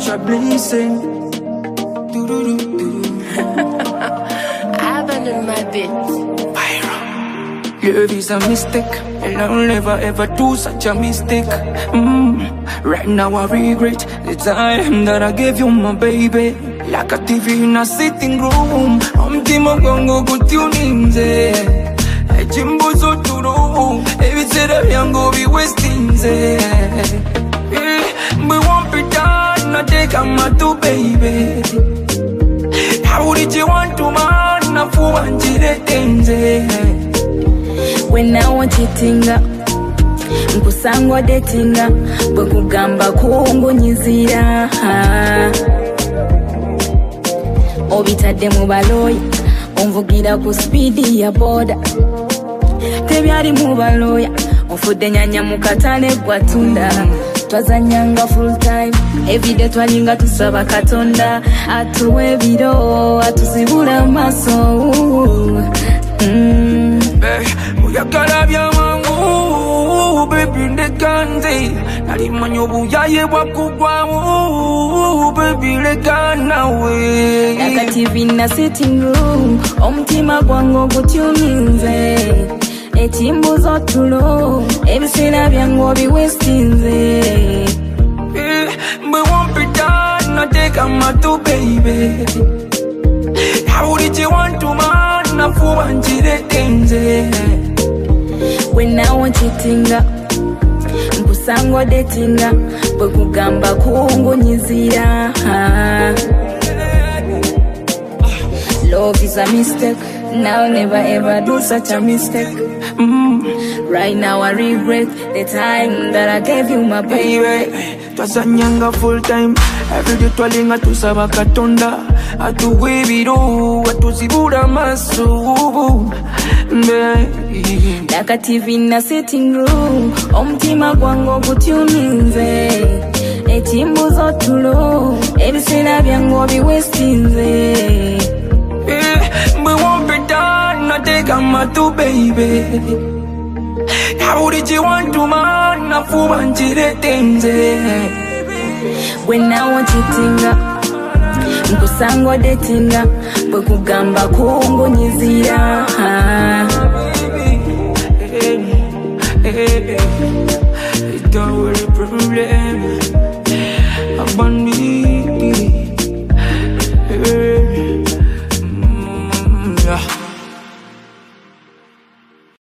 such a blessing. I've been in my bit. Love is a mistake, and I'll never ever do such a mistake. Right now I regret the time that I gave you my baby. Like a TV in a sitting room, Mtima gwangu kutuninze Jimbo zo turo, ebisera byangu biwestinze. We won't be done, not take a matu baby. How did you want to man, na fuwanjire tenze. When I want cheatinga nkusangwa datinga bwe kugamba kuwongonyizira obitadde mu baloya onvugira ku speedi ya boda tebyali mu baloya onfudde nyanya mu katale gwatunda twazanyanga full time everyday twalinga tusaba katonda atuwe ebiro atuzibula amaaso. Uyagala bya mangu baby ndekanze nalimanya obuyaye bwakugwamu baby leka nawe. Like a TV in a sitting room omutima gwangu gutuninze etimbu zotulo ebisera byangu biwestinze. We won't be done, not take a matu baby. How did you want to man, na fuwanjire tenze. When I want cheatinga nkusangwa datinga bwe kugamba kuwongonyizira. Love is a mistake, now never ever do such a mistake. Right now I regret the time that I gave you my baby. Twazanyanga full time, everyday twalinga tusaba katonda atuwe ebiro atuzibula amaaso. Like a TV in a sitting room omutima gwangu gutuninze etimbu zotulo ebisera byangu biwestinze. We won't be done, not take a matu baby. How did you want to man, na fuwanjire tenze. When I want cheatinga nkusangwa datinga bwe kugamba kuwongonyizira. Don't worry problem.